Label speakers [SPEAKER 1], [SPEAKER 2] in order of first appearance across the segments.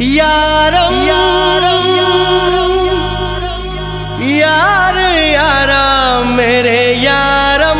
[SPEAKER 1] यारम यारम यार यारा मेरे यारम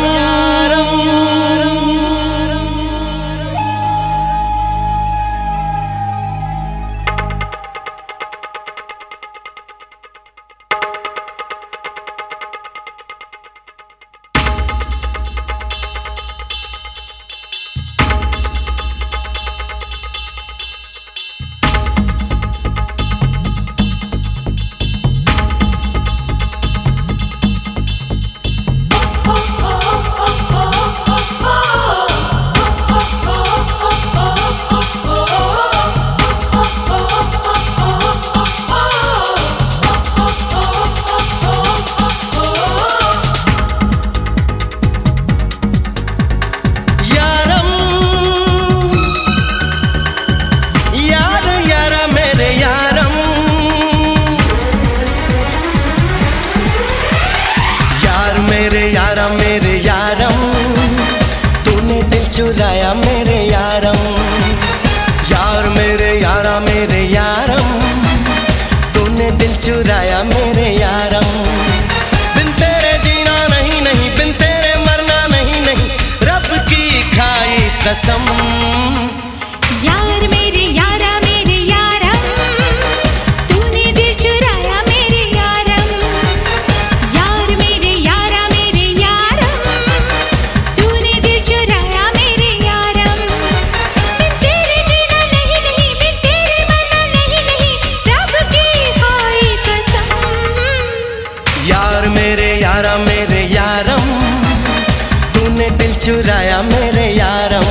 [SPEAKER 1] मेरे यारम तूने दिल चुराया मेरे यारम यार मेरे यारा मेरे यारम तूने दिल चुराया मेरे यारम बिन तेरे जीना नहीं नहीं बिन तेरे मरना नहीं नहीं रब की खाई कसम
[SPEAKER 2] यार मेरे यारा मेरे यारम तूने दिल चुराया मेरे यारम यार मेरे यारा मेरे यारम तूने दिल चुराया मेरे यारम बिन तेरे जीना नहीं नहीं बिन तेरे मरना नहीं नहीं रब की खाई कसम
[SPEAKER 1] यार मेरे यारा मेरे यारम तूने दिल चुराया मेरे यारम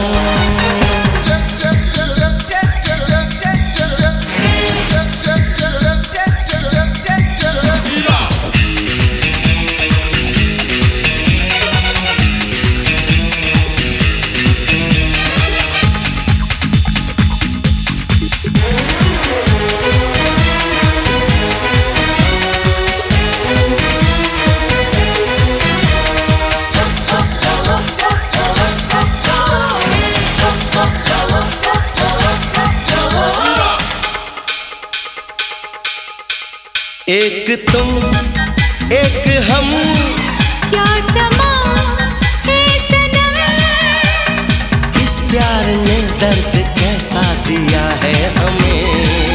[SPEAKER 1] एक तुम एक हम
[SPEAKER 2] क्या समा है सनम
[SPEAKER 1] इस प्यार ने दर्द कैसा दिया है हमें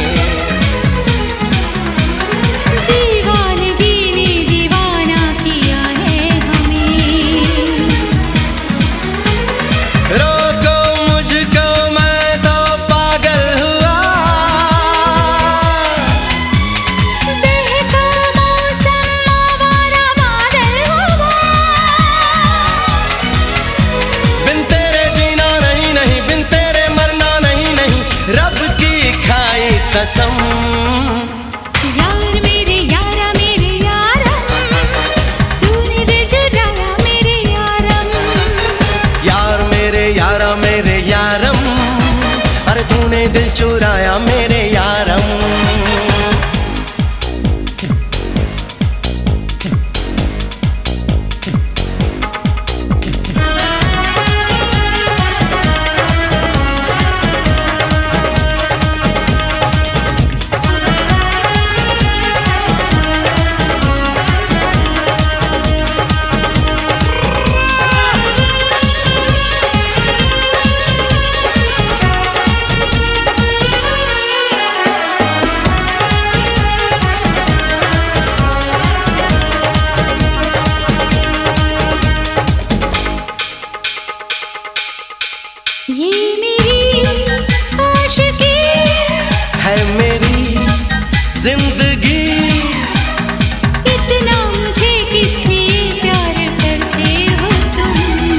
[SPEAKER 2] दीवानगी ने दीवाना किया है हमें
[SPEAKER 1] रोको मुझको मैं तो पागल हुआ
[SPEAKER 2] बहका मौसम आवारा बादल हुआ
[SPEAKER 1] बिन तेरे जीना नहीं नहीं बिन तेरे मरना नहीं नहीं रब की खाई कसम
[SPEAKER 2] यार मेरे यारा मेरे यारम तूने दिल चुराया मेरे यारम
[SPEAKER 1] यार मेरे यारा मेरे यारम अरे तूने दिल चुराया मेरे यारम
[SPEAKER 2] ये मेरी आशिकी
[SPEAKER 1] है मेरी जिंदगी
[SPEAKER 2] इतना मुझे किस लिए प्यार करते हो तुम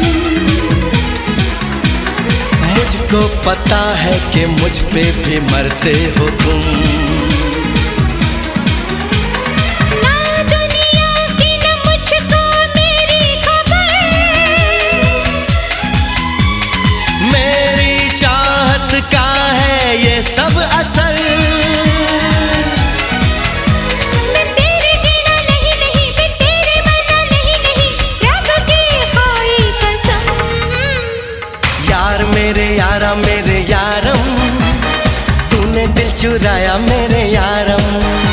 [SPEAKER 1] मुझको पता है कि मुझ पे भी मरते हो तुम
[SPEAKER 2] ना दुनिया की न मुझको मेरी खबर
[SPEAKER 1] मेरी चाहत का है ये सब असर
[SPEAKER 2] बिन तेरे जीना नहीं नहीं बिन तेरे मरना नहीं नहीं रब की खाई कसम
[SPEAKER 1] यार मेरे यारा मेरे यारम तूने दिल चुराया मेरे यारम।